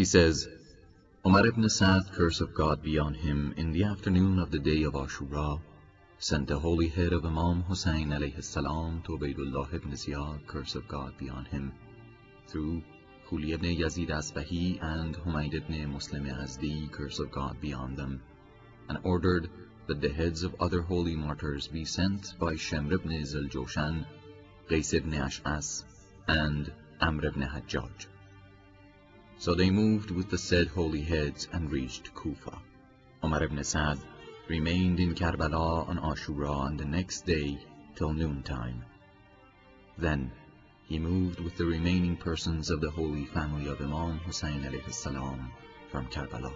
says, Umar ibn Sa'd, curse of God be on him, in the afternoon of the day of Ashura, sent the holy head of Imam Hussain alayhi salam to Ubaydullah ibn Ziyad, curse of God be on him, through Khuli ibn Yazid Asbahi and Humayd ibn Muslim Azdi, curse of God be on them, and ordered that the heads of other holy martyrs be sent by Shamr ibn Zuljoshan, Qais ibn Ash'as, and Amr ibn Hajjaj. So they moved with the said holy heads and reached Kufa. Umar ibn Sa'd remained in Karbala on Ashura on the next day till noontime. Then he moved with the remaining persons of the holy family of Imam Hussain alayhi salam from Karbala.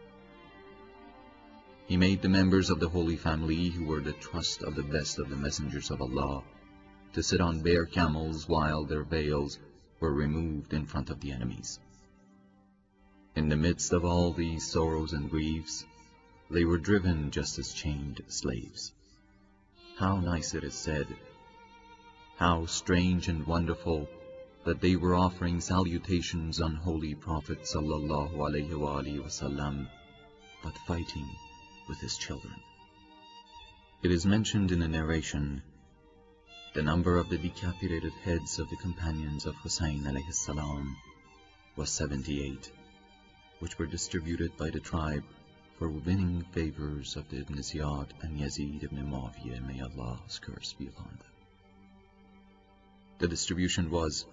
He made the members of the holy family, who were the trust of the best of the messengers of Allah, to sit on bare camels while their veils were removed in front of the enemies. In the midst of all these sorrows and griefs, they were driven just as chained slaves. How nice it is said, how strange and wonderful, that they were offering salutations on Holy Prophet sallallahu alaihi wasallam, but fighting with his children. It is mentioned in a narration, the number of the decapitated heads of the companions of Hussain alayhi salam was 78, which were distributed by the tribe for winning favors of the Ibn Ziyad and Yazid ibn Muawiyah, may Allah's curse be upon them. The distribution was: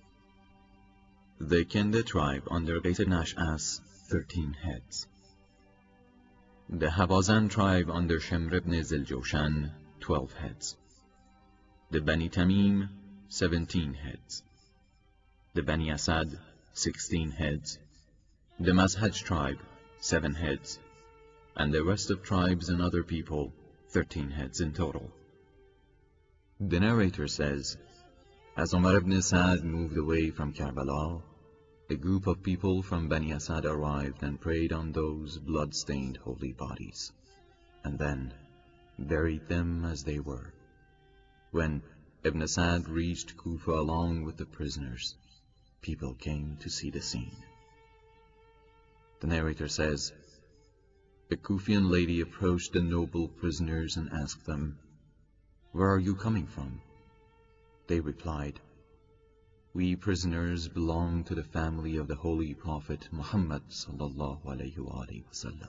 the Kinda tribe under Qais ibn Ash'as, 13 heads. The Hawazan tribe under Shamr ibn Zuljoshan, 12 heads. The Bani Tamim, 17 heads. The Bani Asad, 16 heads. The Mazhaj tribe, 7 heads. And the rest of tribes and other people, 13 heads in total. The narrator says, as Umar ibn Sa'd moved away from Karbala, a group of people from Bani Asad arrived and prayed on those blood-stained holy bodies, and then buried them as they were. When Ibn Sa'd reached Kufa along with the prisoners, people came to see the scene. The narrator says, a Kufian lady approached the noble prisoners and asked them, where are you coming from? They replied, we prisoners belong to the family of the Holy Prophet Muhammad sallallahu alaihi wasallam.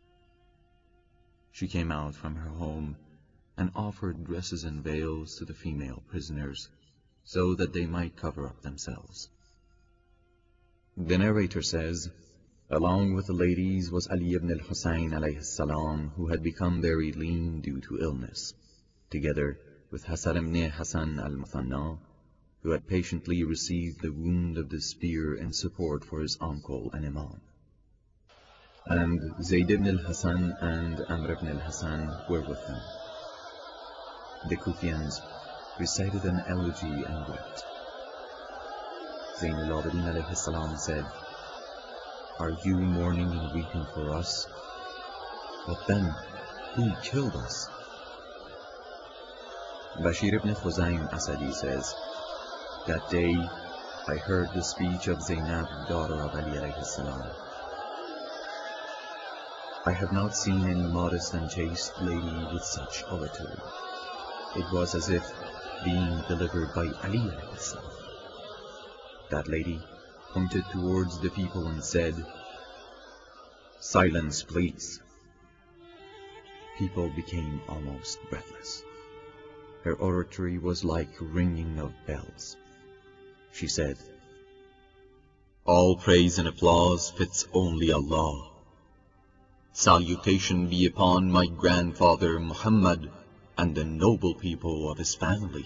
She came out from her home and offered dresses and veils to the female prisoners, so that they might cover up themselves. The narrator says, along with the ladies was Ali ibn al-Husayn alayhi salam, who had become very lean due to illness, together with Hasan ibn Hasan al-Muthanna, who had patiently received the wound of the spear in support for his uncle and Imam. And Zayd ibn al-Hasan and Amr ibn al-Hasan were with them. The Kufians recited an elegy and wept. Zayn al-Abidin alayhi salam said, are you mourning and weeping for us? But then, who killed us? Bashir ibn Khuzaym Asadi says, that day I heard the speech of Zainab, daughter of Ali alayhi salam. I have not seen any modest and chaste lady with such oratory. It was as if being delivered by Ali alayhi salam. That lady pointed towards the people and said, silence, please. People became almost breathless. Her oratory was like ringing of bells. She said, all praise and applause fits only Allah. Salutation be upon my grandfather Muhammad and the noble people of his family.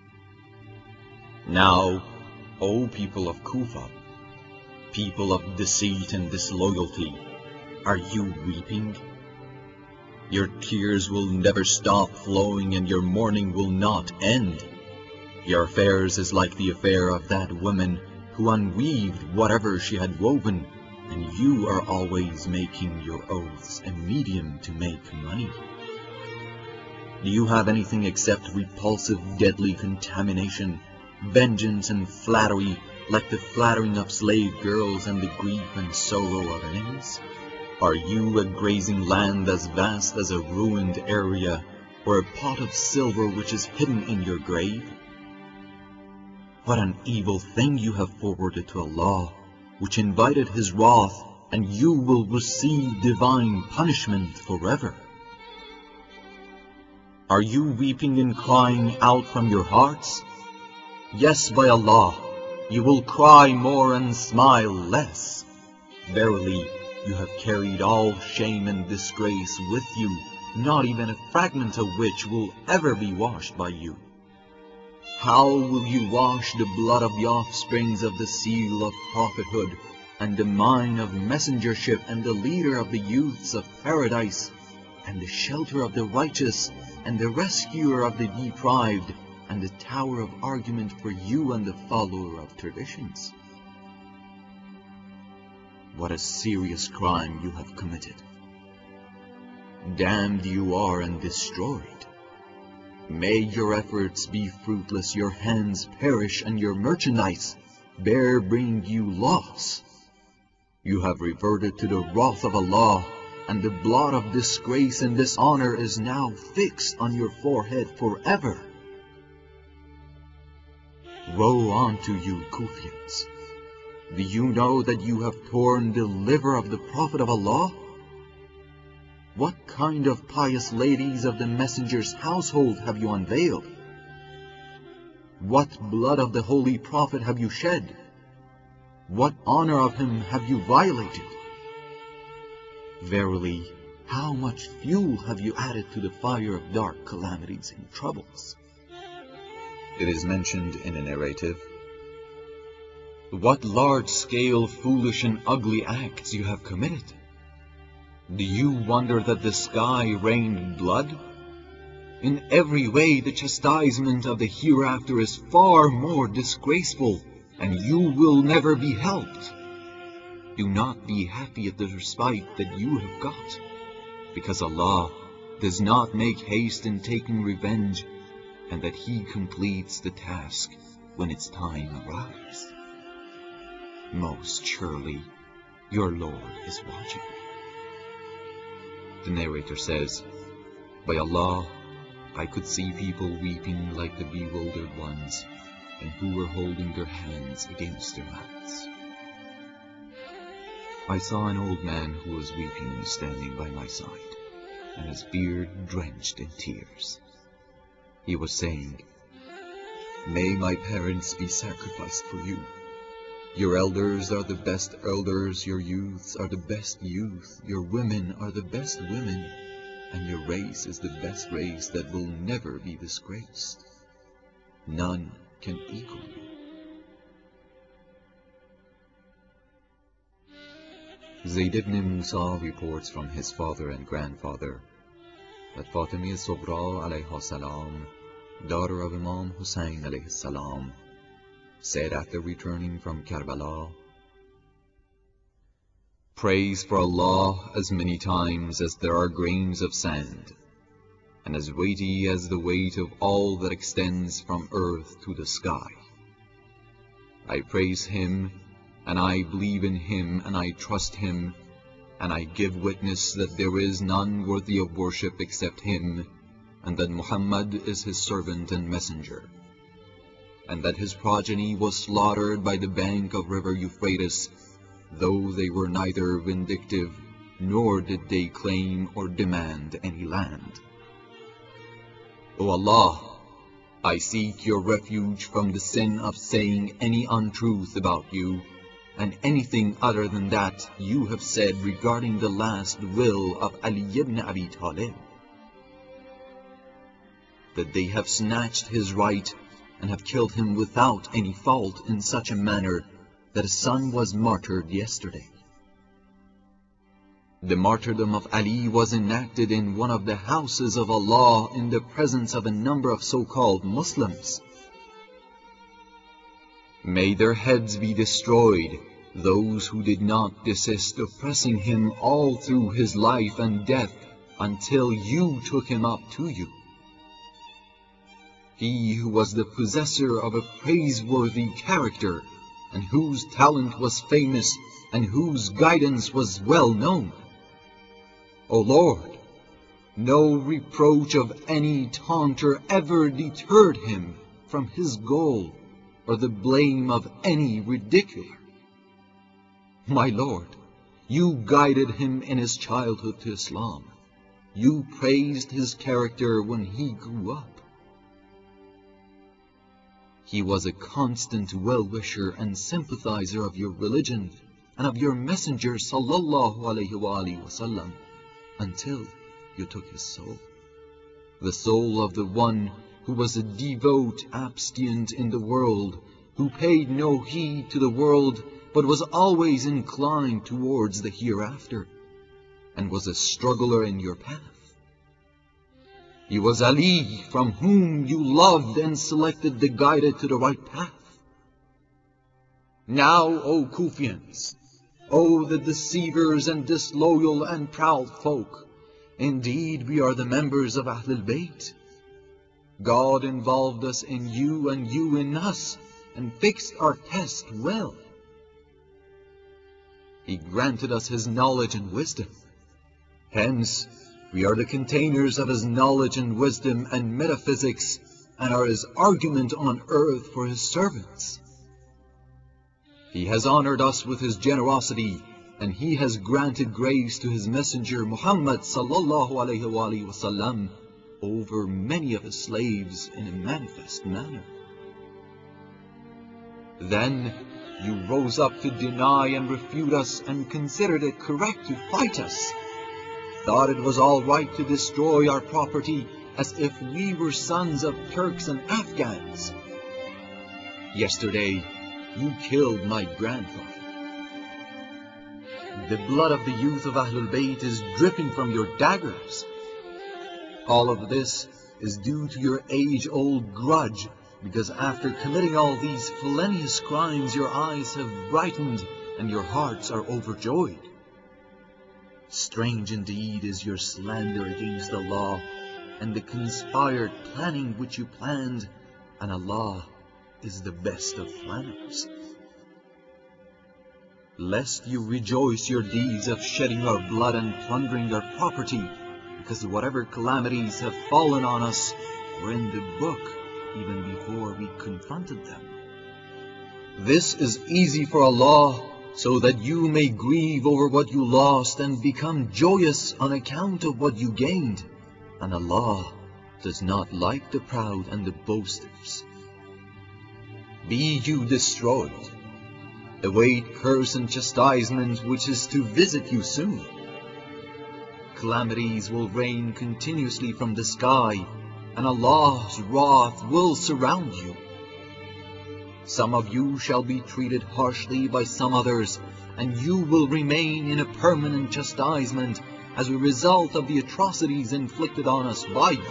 Now, O people of Kufa, people of deceit and disloyalty, are you weeping? Your tears will never stop flowing and your mourning will not end. Your affairs is like the affair of that woman who unweaved whatever she had woven, and you are always making your oaths a medium to make money. Do you have anything except repulsive, deadly contamination, vengeance and flattery, like the flattering of slave girls and the grief and sorrow of enemies? Are you a grazing land as vast as a ruined area, or a pot of silver which is hidden in your grave? What an evil thing you have forwarded to Allah, which invited His wrath, and you will receive divine punishment forever. Are you weeping and crying out from your hearts? Yes, by Allah, you will cry more and smile less. Verily, you have carried all shame and disgrace with you, not even a fragment of which will ever be washed by you. How will you wash the blood of the offsprings of the seal of prophethood, and the mine of messengership, and the leader of the youths of paradise, and the shelter of the righteous, and the rescuer of the deprived, and the tower of argument for you and the follower of traditions? What a serious crime you have committed. Damned you are and destroyed. May your efforts be fruitless, your hands perish, and your merchandise bear bring you loss. You have reverted to the wrath of Allah, and the blot of disgrace and dishonor is now fixed on your forehead forever. Woe unto you, Kufians! Do you know that you have torn the liver of the Prophet of Allah? What kind of pious ladies of the Messenger's household have you unveiled? What blood of the Holy Prophet have you shed? What honor of him have you violated? Verily, how much fuel have you added to the fire of dark calamities and troubles? It is mentioned in a narrative, what large-scale, foolish and ugly acts you have committed. Do you wonder that the sky rained blood? In every way the chastisement of the hereafter is far more disgraceful, and you will never be helped. Do not be happy at the respite that you have got, because Allah does not make haste in taking revenge, and that He completes the task when its time arrives. Most surely, your Lord is watching. The narrator says, by Allah, I could see people weeping like the bewildered ones, and who were holding their hands against their mouths. I saw an old man who was weeping standing by my side, and his beard drenched in tears. He was saying, may my parents be sacrificed for you. Your elders are the best elders, your youths are the best youth, your women are the best women, and your race is the best race that will never be disgraced. None can equal you. Zayd ibn Musa reports from his father and grandfather that Fatimah Sughra alayha salam, daughter of Imam Hussein alayhi salam, said after returning from Karbala, praise for Allah as many times as there are grains of sand, and as weighty as the weight of all that extends from earth to the sky. I praise Him, and I believe in Him, and I trust Him, and I give witness that there is none worthy of worship except Him, and that Muhammad is His servant and messenger, and that his progeny was slaughtered by the bank of river Euphrates, though they were neither vindictive, nor did they claim or demand any land. O Allah, I seek your refuge from the sin of saying any untruth about you, and anything other than that you have said regarding the last will of Ali ibn Abi Talib, that they have snatched his right and have killed him without any fault in such a manner that a son was martyred yesterday. The martyrdom of Ali was enacted in one of the houses of Allah in the presence of a number of so-called Muslims. May their heads be destroyed, those who did not desist oppressing him all through his life and death until you took him up to you. He who was the possessor of a praiseworthy character and whose talent was famous, and whose guidance was well known. O Lord, no reproach of any taunter ever deterred him from his goal, or the blame of any ridiculer. My Lord, you guided him in his childhood to Islam. You praised his character when he grew up. He was a constant well-wisher and sympathizer of your religion and of your messenger sallallahu alaihi wasallam until you took his soul, the soul of the one who was a devout abstinent in the world, who paid no heed to the world but was always inclined towards the hereafter, and was a struggler in your path. He was Ali, from whom you loved and selected the guided to the right path. Now, O Kufians, O the deceivers and disloyal and proud folk, indeed we are the members of Ahlul Bayt. God involved us in you and you in us, and fixed our test well. He granted us his knowledge and wisdom. Hence, we are the containers of his knowledge and wisdom and metaphysics, and are his argument on earth for his servants. He has honored us with his generosity, and he has granted grace to his messenger Muhammad sallallahu alaihi wasallam over many of his slaves in a manifest manner. Then you rose up to deny and refute us, and considered it correct to fight us. Thought it was all right to destroy our property as if we were sons of Turks and Afghans. Yesterday, you killed my grandfather. The blood of the youth of Ahlul Bayt is dripping from your daggers. All of this is due to your age-old grudge, because after committing all these felonious crimes, your eyes have brightened and your hearts are overjoyed. Strange indeed is your slander against Allah, and the conspired planning which you planned, and Allah is the best of planners. Lest you rejoice your deeds of shedding our blood and plundering our property, because whatever calamities have fallen on us were in the book even before we confronted them. This is easy for Allah, so that you may grieve over what you lost and become joyous on account of what you gained. And Allah does not like the proud and the boasters. Be you destroyed. Await curse and chastisement which is to visit you soon. Calamities will rain continuously from the sky, and Allah's wrath will surround you. Some of you shall be treated harshly by some others, and you will remain in a permanent chastisement as a result of the atrocities inflicted on us by you.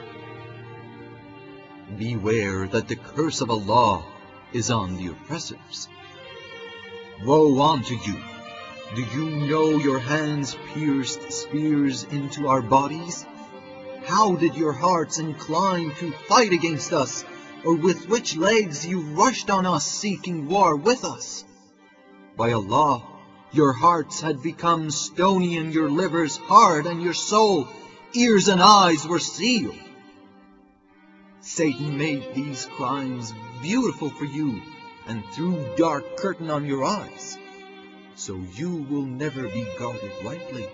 Beware that the curse of Allah is on the oppressors. Woe unto you! Do you know your hands pierced spears into our bodies? How did your hearts incline to fight against us? Or with which legs you rushed on us seeking war with us? By Allah, your hearts had become stony and your livers hard, and your soul, ears and eyes were sealed. Satan made these crimes beautiful for you and threw dark curtain on your eyes, so you will never be guarded rightly.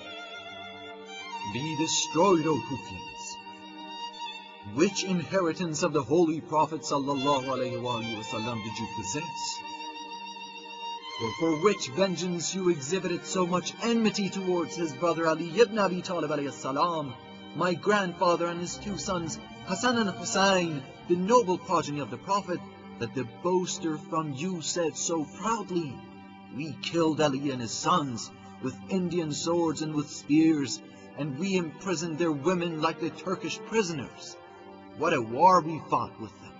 Be destroyed, O Kufians! Which inheritance of the Holy Prophet sallallahu alaihi wasallam did you possess? Or for which vengeance you exhibited so much enmity towards his brother Ali ibn Abi Talib alayhi salam, my grandfather and his two sons Hassan and Hussein, the noble progeny of the Prophet, that the boaster from you said so proudly, "We killed Ali and his sons with Indian swords and with spears, and we imprisoned their women like the Turkish prisoners. What a war we fought with them."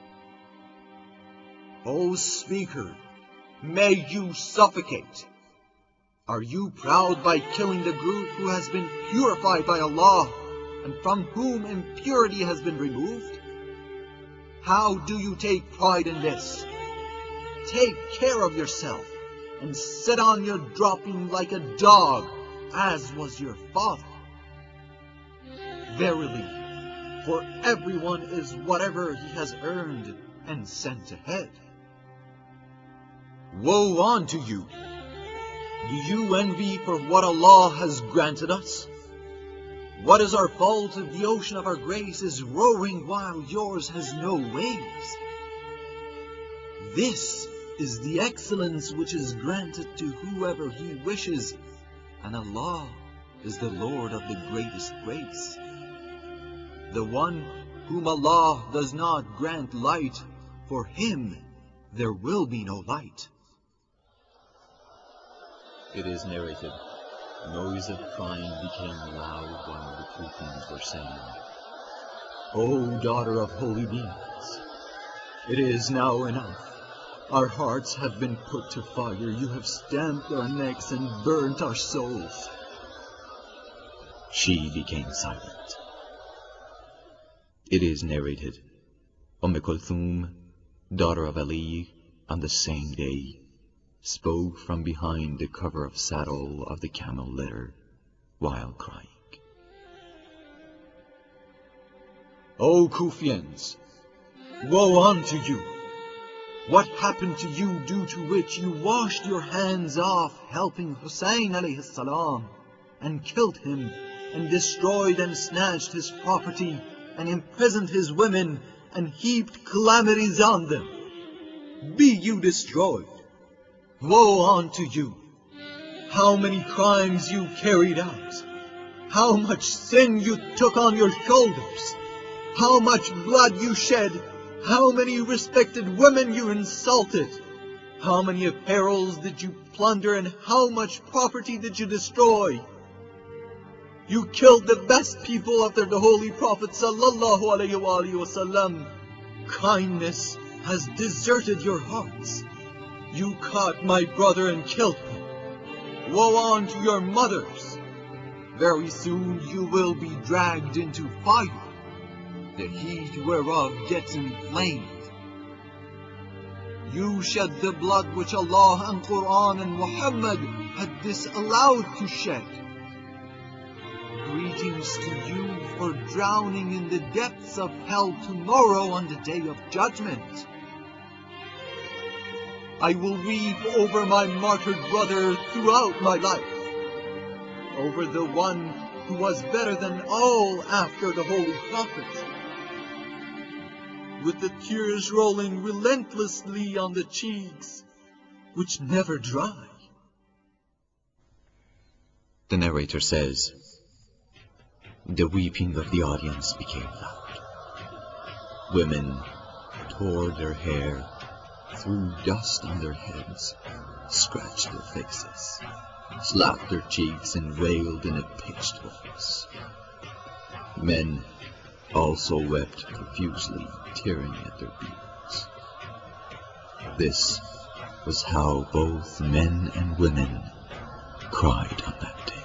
O speaker, may you suffocate! Are you proud by killing the group who has been purified by Allah, and from whom impurity has been removed? How do you take pride in this? take care of yourself, and sit on your dropping like a dog, as was your father. Verily, for everyone is whatever he has earned and sent ahead. Woe unto you! Do you envy for what Allah has granted us? What is our fault if the ocean of our grace is roaring while yours has no waves? This is the excellence which is granted to whoever He wishes, and Allah is the Lord of the greatest grace. The one whom Allah does not grant light, for him there will be no light. It is narrated, noise of crying became loud while the Kufians were saying, O daughter of holy beings, it is now enough. Our hearts have been put to fire. You have stamped our necks and burnt our souls. She became silent. It is narrated, Kulthum, daughter of Ali, on the same day, spoke from behind the cover of saddle of the camel litter while crying. O Kufians, woe unto you! What happened to you due to which you washed your hands off helping Hussein alayhi salam and killed him and destroyed and snatched his property and imprisoned his women and heaped calamities on them? Be you destroyed! Woe unto you! How many crimes you carried out! How much sin you took on your shoulders! How much blood you shed! How many respected women you insulted! How many apparels did you plunder, and how much property did you destroy? You killed the best people after the Holy Prophet sallallahu alaihi wasallam. Kindness has deserted your hearts. You caught my brother and killed him. Woe unto your mothers! Very soon you will be dragged into fire, the heat whereof gets inflamed. You shed the blood which Allah and Quran and Muhammad had disallowed to shed. Greetings to you for drowning in the depths of hell tomorrow on the day of judgment. I will weep over my martyred brother throughout my life, over the one who was better than all after the Holy Prophet, with the tears rolling relentlessly on the cheeks, which never dry. The narrator says, the weeping of the audience became loud. Women tore their hair, threw dust on their heads, scratched their faces, slapped their cheeks, and wailed in a pitched voice. Men also wept profusely, tearing at their beards. This was how both men and women cried on that day.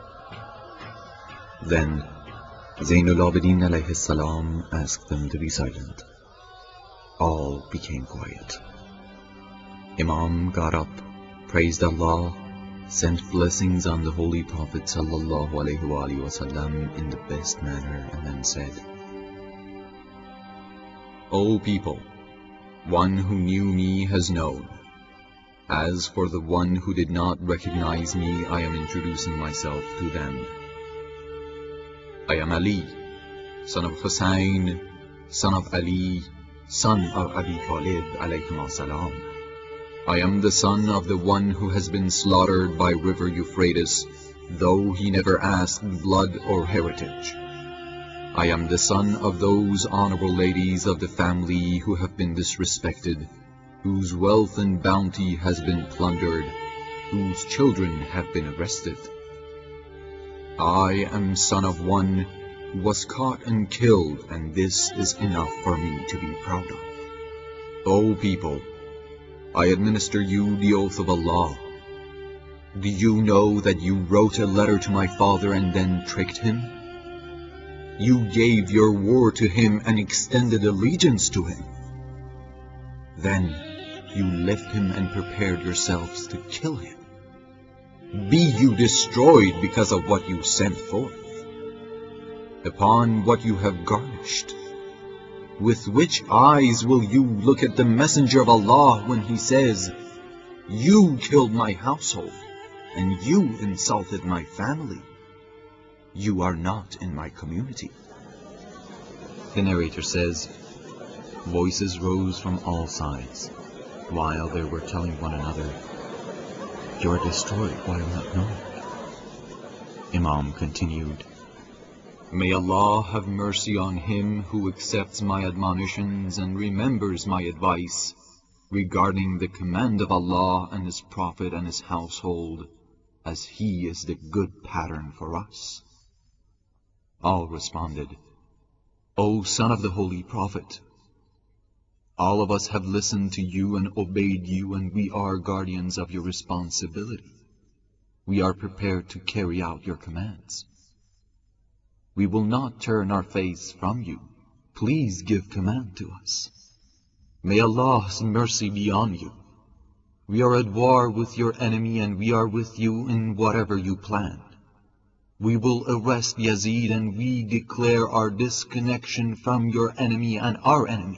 Then Zainul Abidin alayhi salam asked them to be silent. All became quiet. Imam got up, praised Allah, sent blessings on the Holy Prophet sallallahu alaihi wasallam in the best manner, and then said, O people, one who knew me has known. As for the one who did not recognize me, I am introducing myself to them. I am Ali, son of Hussein, son of Ali, son of Abi Talib alayhim salam. I am the son of the one who has been slaughtered by river Euphrates, though he never asked blood or heritage. I am the son of those honorable ladies of the family who have been disrespected, whose wealth and bounty has been plundered, whose children have been arrested. I am son of one who was caught and killed, and this is enough for me to be proud of. O people, I administer you the oath of Allah. Do you know that you wrote a letter to my father and then tricked him? You gave your word to him and extended allegiance to him. Then you left him and prepared yourselves to kill him. Be you destroyed because of what you sent forth, upon what you have garnished. With which eyes will you look at the messenger of Allah when he says, you killed my household, and you insulted my family? You are not in my community. The narrator says, voices rose from all sides, while they were telling one another, you are destroyed while not knowing. Imam continued, may Allah have mercy on him who accepts my admonitions and remembers my advice regarding the command of Allah and His Prophet and His household, as he is the good pattern for us. All responded, O son of the Holy Prophet, all of us have listened to you and obeyed you, and we are guardians of your responsibility. We are prepared to carry out your commands. We will not turn our face from you. Please give command to us. May Allah's mercy be on you. We are at war with your enemy, and we are with you in whatever you plan. We will arrest Yazid, and we declare our disconnection from your enemy and our enemy.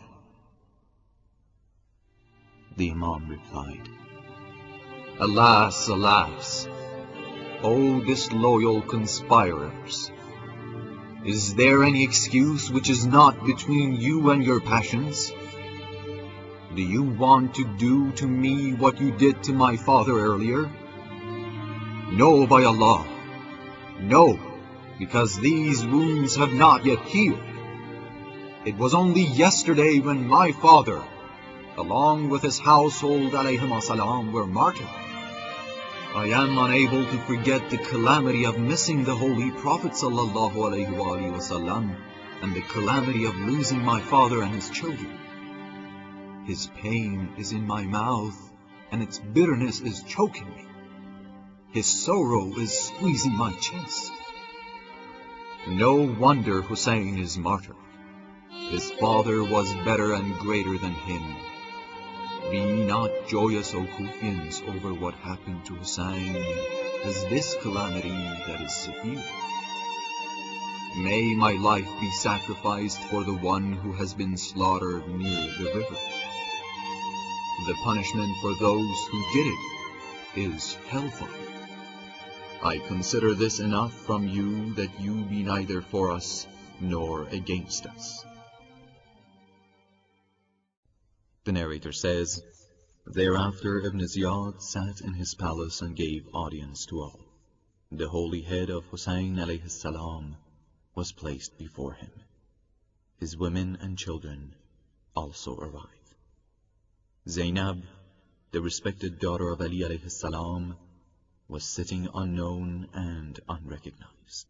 The Imam replied, alas, alas, O disloyal conspirators! Is there any excuse which is not between you and your passions? Do you want to do to me what you did to my father earlier? No, by Allah, no, because these wounds have not yet healed. It was only yesterday when my father, along with his household alayhim salam, were martyred. I am unable to forget the calamity of missing the Holy Prophet sallallahu alayhi wa sallam, and the calamity of losing my father and his children. His pain is in my mouth, and its bitterness is choking me. His sorrow is squeezing my chest. No wonder Hussein is martyred. His father was better and greater than him. Be not joyous, O Kufians, over what happened to Hussein, as this calamity that is severe. May my life be sacrificed for the one who has been slaughtered near the river. The punishment for those who did it is hellfire. I consider this enough from you that you be neither for us nor against us. The narrator says, thereafter Ibn Ziyad sat in his palace and gave audience to all. The holy head of Hussein alayhi salam was placed before him. His women and children also arrived. Zainab, the respected daughter of Ali alayhi salam, was sitting unknown and unrecognized.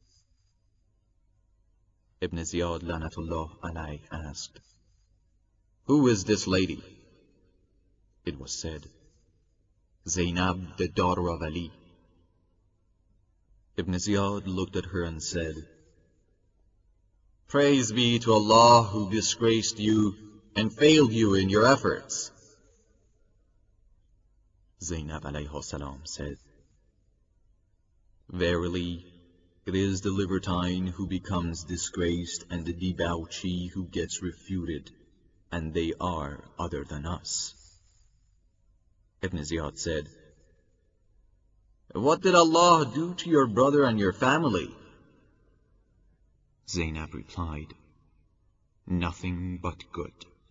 Ibn Ziyad Lanatullah alayh asked, who is this lady? It was said, Zainab, the daughter of Ali. Ibn Ziyad looked at her and said, praise be to Allah who disgraced you and failed you in your efforts. Zainab alayhi salam said, verily, it is the libertine who becomes disgraced and the debauchee who gets refuted, and they are other than us. Ibn Ziyad said, what did Allah do to your brother and your family? Zainab replied, nothing but good.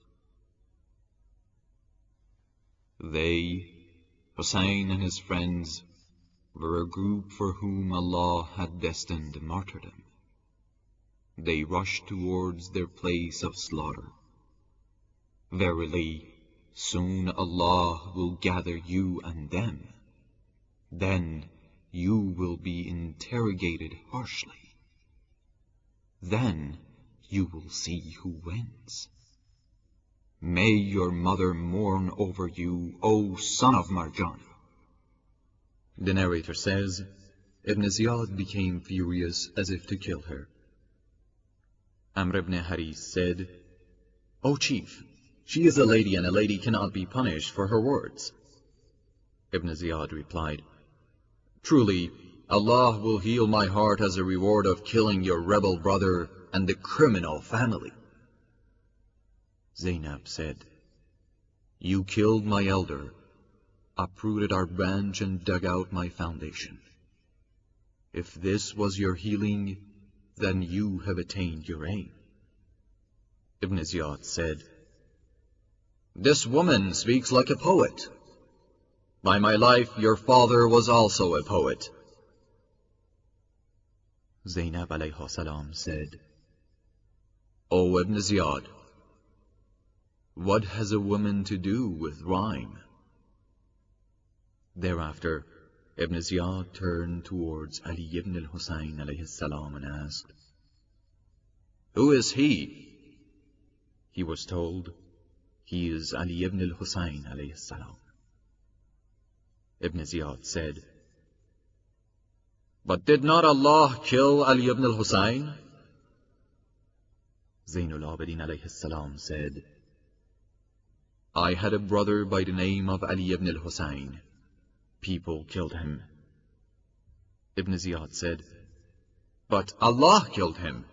They, Hussein and his friends, were a group for whom Allah had destined martyrdom. They rushed towards their place of slaughter. Verily, soon Allah will gather you and them. Then you will be interrogated harshly. Then you will see who wins. May your mother mourn over you, O son of Marjana. The narrator says, Ibn Ziyad became furious as if to kill her. Amr ibn Haris said, O chief, She is a lady, and a lady cannot be punished for her words. Ibn Ziyad replied, Truly, Allah will heal my heart as a reward of killing your rebel brother and the criminal family. Zainab said, You killed my elder, uprooted our branch and dug out my foundation. If this was your healing, then you have attained your aim. Ibn Ziyad said, This woman speaks like a poet. By my life, your father was also a poet. Zainab alayhi salam said, O Ibn Ziyad, what has a woman to do with rhyme? Thereafter, Ibn Ziyad turned towards Ali ibn al-Husayn alayhi salam and asked, Who is he? He was told, He is Ali ibn al-Husayn alayhi salam. Ibn Ziyad said, But did not Allah kill Ali ibn al-Husayn? Zainul Abidin alayhi salam said, I had a brother by the name of Ali ibn al-Husayn. People killed him. Ibn Ziyad said, But Allah killed him.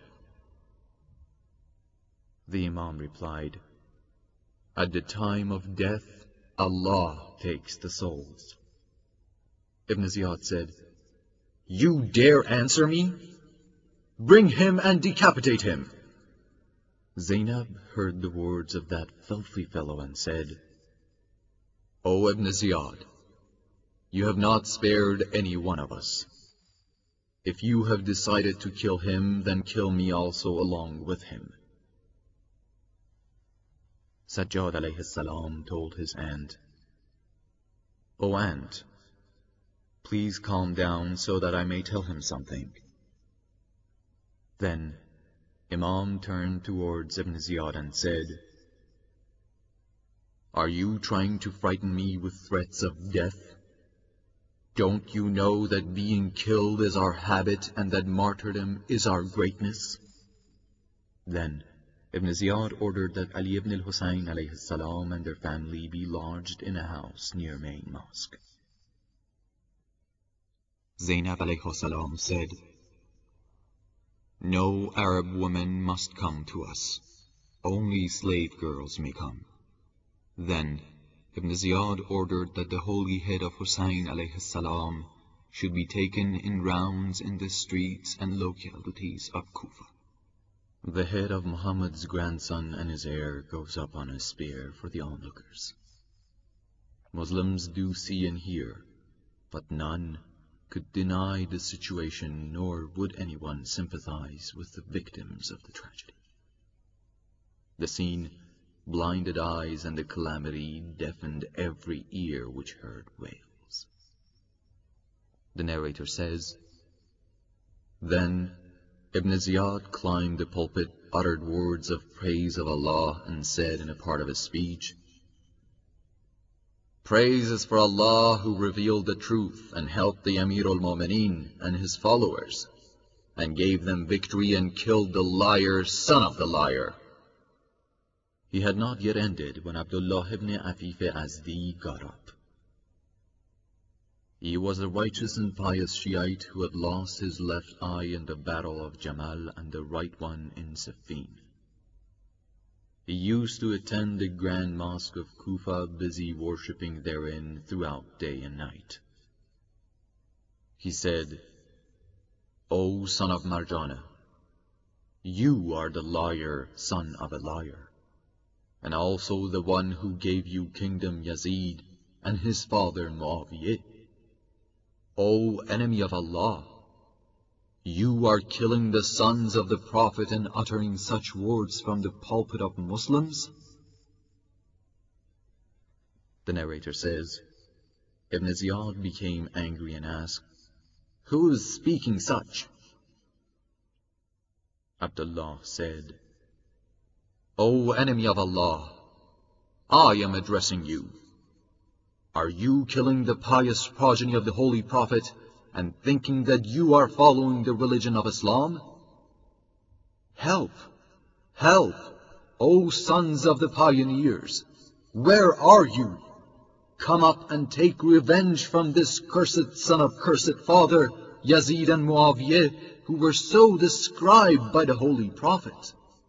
The Imam replied, At the time of death, Allah takes the souls. Ibn Ziyad said, You dare answer me? Bring him and decapitate him. Zainab heard the words of that filthy fellow and said, O Ibn Ziyad, you have not spared any one of us. If you have decided to kill him, then kill me also along with him. Sajjad alayhi salam told his aunt, O aunt, please calm down so that I may tell him something. Then Imam turned towards Ibn Ziyad and said, Are you trying to frighten me with threats of death? Don't you know that being killed is our habit and that martyrdom is our greatness? Then Ibn Ziyad ordered that Ali ibn al-Husayn alayhi salam and their family be lodged in a house near main mosque. Zainab alayhi salam said, No Arab woman must come to us. Only slave girls may come. Then Ibn Ziyad ordered that the holy head of Husayn alayhi salam should be taken in rounds in the streets and localities of Kufa. The head of Muhammad's grandson and his heir goes up on a spear for the onlookers. Muslims do see and hear, but none could deny the situation, nor would anyone sympathize with the victims of the tragedy. The scene blinded eyes, and the calamity deafened every ear which heard wails. The narrator says, Then Ibn Ziyad climbed the pulpit, uttered words of praise of Allah, and said in a part of his speech, Praise is for Allah who revealed the truth and helped the Amir al-Mu'mineen and his followers, and gave them victory and killed the liar, son of the liar. He had not yet ended when Abdullah ibn Afif Azdi got up. He was a righteous and pious Shiite who had lost his left eye in the battle of Jamal and the right one in Siffin. He used to attend the Grand Mosque of Kufa, busy worshipping therein throughout day and night. He said, O son of Marjana, you are the liar, son of a liar, and also the one who gave you kingdom Yazid and his father Muawiyah. O enemy of Allah, you are killing the sons of the Prophet and uttering such words from the pulpit of Muslims? The narrator says, Ibn Ziyad became angry and asked, Who is speaking such? Abdullah said, O enemy of Allah, I am addressing you. Are you killing the pious progeny of the Holy Prophet and thinking that you are following the religion of Islam? Help! Help! O sons of the pioneers, where are you? Come up and take revenge from this cursed son of cursed father, Yazid and Muawiyah, who were so described by the Holy Prophet.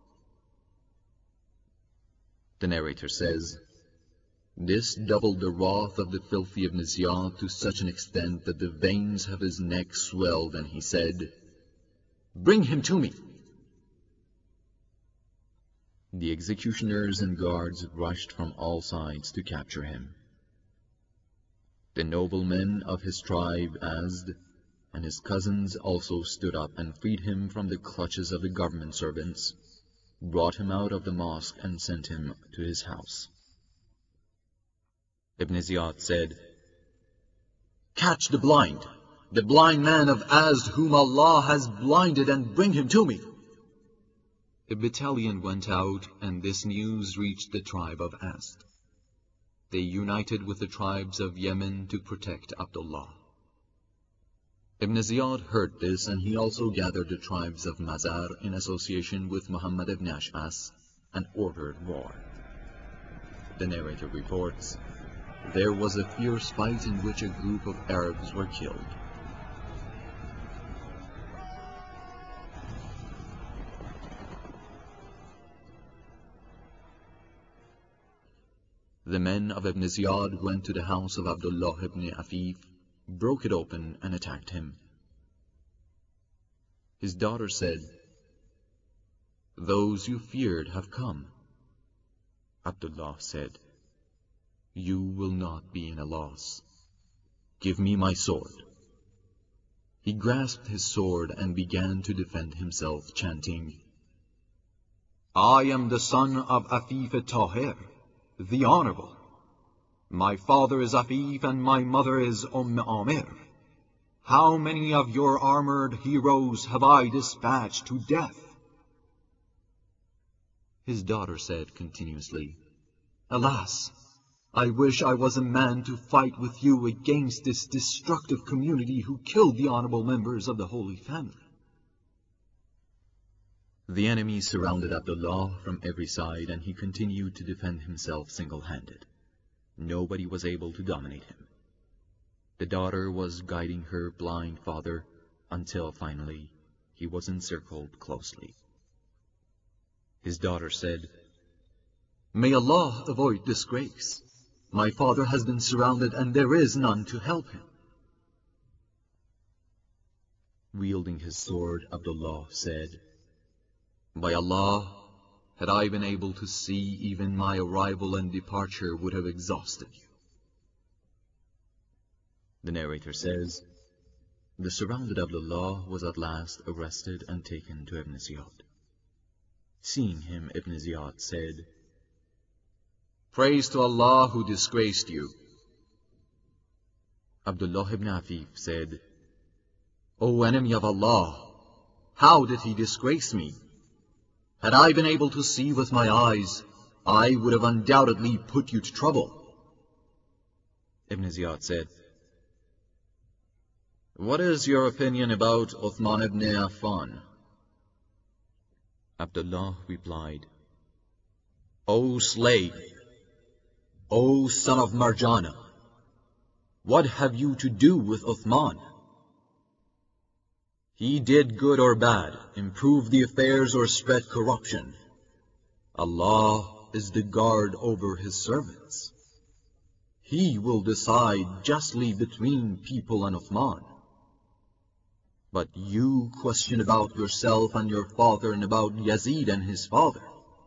The narrator says, this doubled the wrath of the filthy Ibn Ziyad to such an extent that the veins of his neck swelled, and he said, bring him to me. The executioners and guards rushed from all sides to capture him. The noblemen of his tribe, Azd, and his cousins also stood up and freed him from the clutches of the government servants, brought him out of the mosque and sent him to his house. Ibn Ziyad said, catch the blind man of Azd whom Allah has blinded, and bring him to me. A battalion went out, and this news reached the tribe of Azd. They united with the tribes of Yemen to protect Abdullah. Ibn Ziyad heard this, and he also gathered the tribes of Mazar in association with Muhammad ibn Ash'as and ordered war. The narrator reports, there was a fierce fight in which a group of Arabs were killed. The men of Ibn Ziyad went to the house of Abdullah ibn Afif, broke it open, and attacked him. His daughter said, those you feared have come. Abdullah said, you will not be in a loss. Give me my sword. He grasped his sword and began to defend himself, chanting, I am the son of Afif Tahir, the Honorable. My father is Afif and my mother is Amir. How many of your armored heroes have I dispatched to death? His daughter said continuously, alas, I wish I was a man to fight with you against this destructive community who killed the honorable members of the Holy Family. The enemy surrounded Abdullah from every side, and he continued to defend himself single-handed. Nobody was able to dominate him. The daughter was guiding her blind father until finally he was encircled closely. His daughter said, may Allah avoid disgrace. My father has been surrounded and there is none to help him. Wielding his sword, Abdullah said, by Allah, had I been able to see, even my arrival and departure would have exhausted you. The narrator says, the surrounded Abdullah was at last arrested and taken to Ibn Ziyad. Seeing him, Ibn Ziyad said, praise to Allah who disgraced you. Abdullah ibn Afif said, O enemy of Allah, how did he disgrace me? Had I been able to see with my eyes, I would have undoubtedly put you to trouble. Ibn Ziyad said, what is your opinion about Uthman ibn Affan? Abdullah replied, O slave, O son of Marjana, what have you to do with Uthman? He did good or bad, improve the affairs or spread corruption. Allah is the guard over his servants. He will decide justly between people and Uthman. But you question about yourself and your father and about Yazid and his father.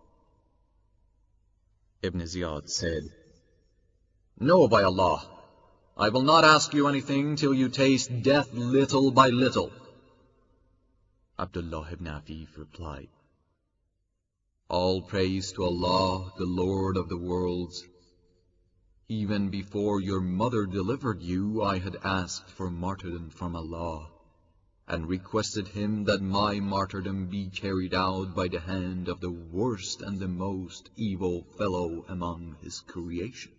Ibn Ziyad said, no, by Allah, I will not ask you anything till you taste death little by little. Abdullah ibn Afif replied, all praise to Allah, the Lord of the worlds. Even before your mother delivered you, I had asked for martyrdom from Allah, and requested him that my martyrdom be carried out by the hand of the worst and the most evil fellow among his creation.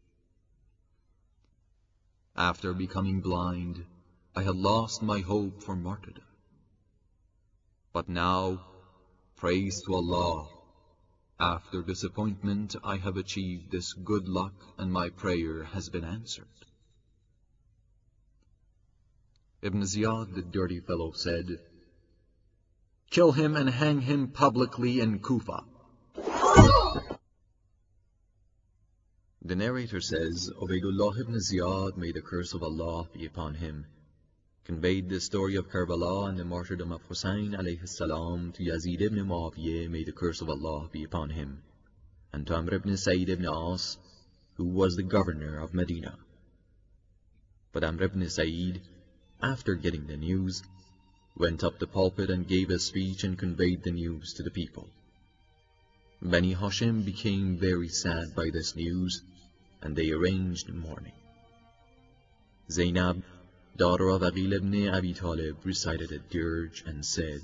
After becoming blind, I had lost my hope for martyrdom. But now, praise to Allah, After disappointment, I have achieved this good luck, and my prayer has been answered. Ibn Ziyad, the dirty fellow, said, Kill him and hang him publicly in Kufa. The narrator says, Ubaydullah ibn Ziyad, may the curse of Allah be upon him, conveyed the story of Karbala and the martyrdom of Hussein alayhi salam to Yazid ibn Muawiyah, may the curse of Allah be upon him, and to Amr ibn Sa'id ibn As, who was the governor of Medina. But Amr ibn Sa'id, after getting the news, went up the pulpit and gave a speech and conveyed the news to the people. Bani Hashim became very sad by this news, and they arranged mourning. Zainab, daughter of Aqil ibn Abi Talib, recited a dirge and said,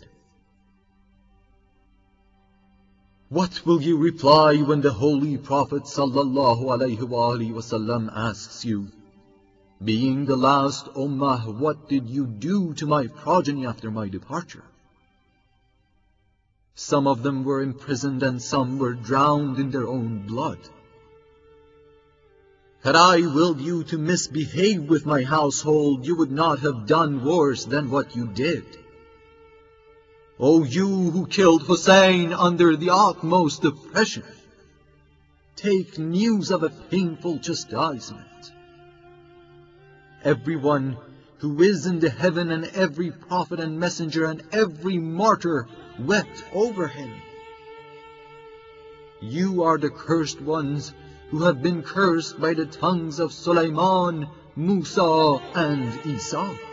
What will you reply when the Holy Prophet ﷺ asks you, being the last ummah, what did you do to my progeny after my departure? Some of them were imprisoned and some were drowned in their own blood. Had I willed you to misbehave with my household, you would not have done worse than what you did. O you who killed Hussein under the utmost oppression, take news of a painful chastisement. Everyone who is in the heaven and every prophet and messenger and every martyr wept over him. You are the cursed ones who have been cursed by the tongues of Sulaiman, Musa, and Isa.